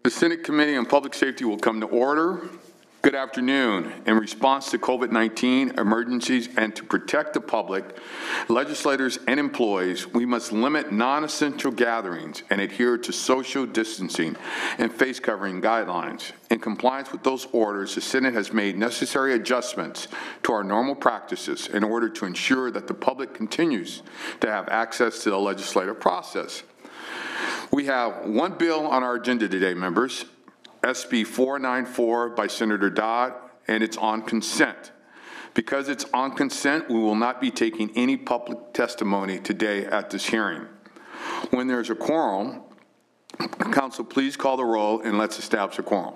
The Senate Committee on Public Safety will come to order. Good afternoon. In response to COVID-19 emergencies and to protect the public, legislators and employees, we must limit non-essential gatherings and adhere to social distancing and face covering guidelines. In compliance with those orders, the Senate has made necessary adjustments to our normal practices in order to ensure that the public continues to have access to the legislative process. We have one bill on our agenda today, members. SB 494 by Senator Dodd, and it's on consent. Because it's on consent, we will not be taking any public testimony today at this hearing. When there's a quorum, Council, please call the roll and let's establish a quorum.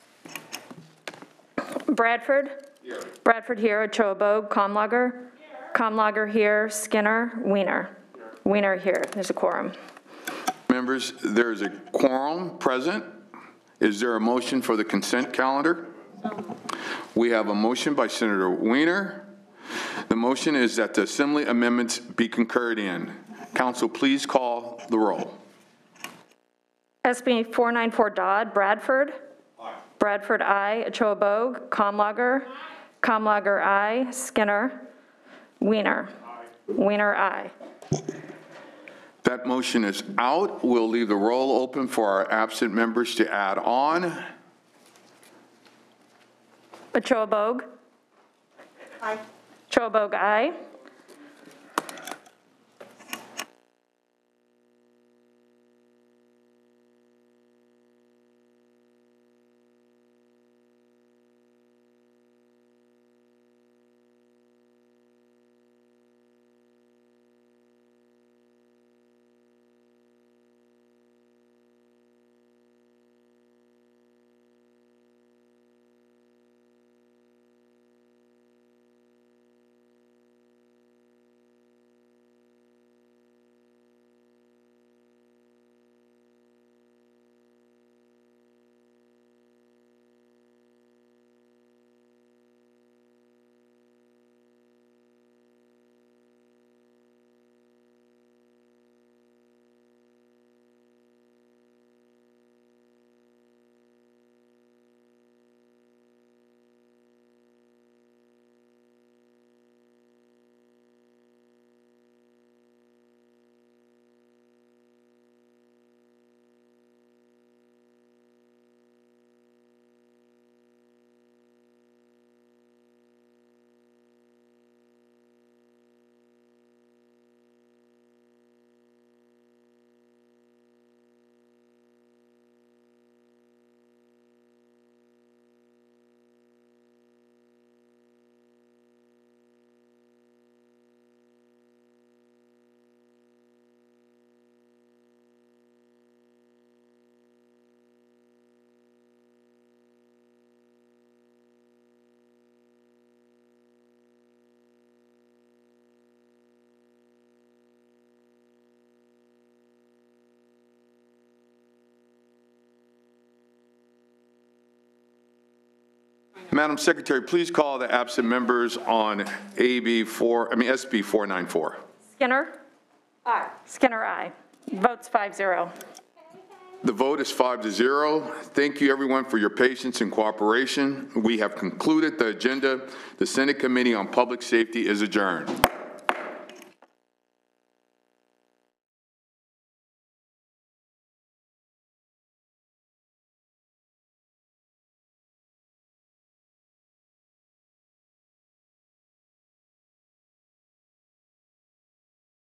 Bradford? Here. Bradford here. Ochoa Bogue. Comlager? Here. Comlager here. Skinner? Weiner? Here. Weiner here. There's a quorum. Members, there's a quorum present. Is there a motion for the consent calendar? We have a motion by Senator Weiner. The motion is that the Assembly amendments be concurred in. Council, please call the roll. SB 494 Dodd. Bradford? Aye. Bradford, aye. Ochoa Bogue. Comlager? Aye. Comlager, aye. Skinner? Weiner? Aye. Weiner, aye. That motion is out. We'll leave the roll open for our absent members to add on. Ochoa Bogue? Aye. Ochoa Bogue, aye. Madam Secretary, please call the absent members on SB 494. Skinner? Aye. Skinner, aye. Votes 5-0. The vote is 5-0. Thank you everyone for your patience and cooperation. We have concluded the agenda. The Senate Committee on Public Safety is adjourned.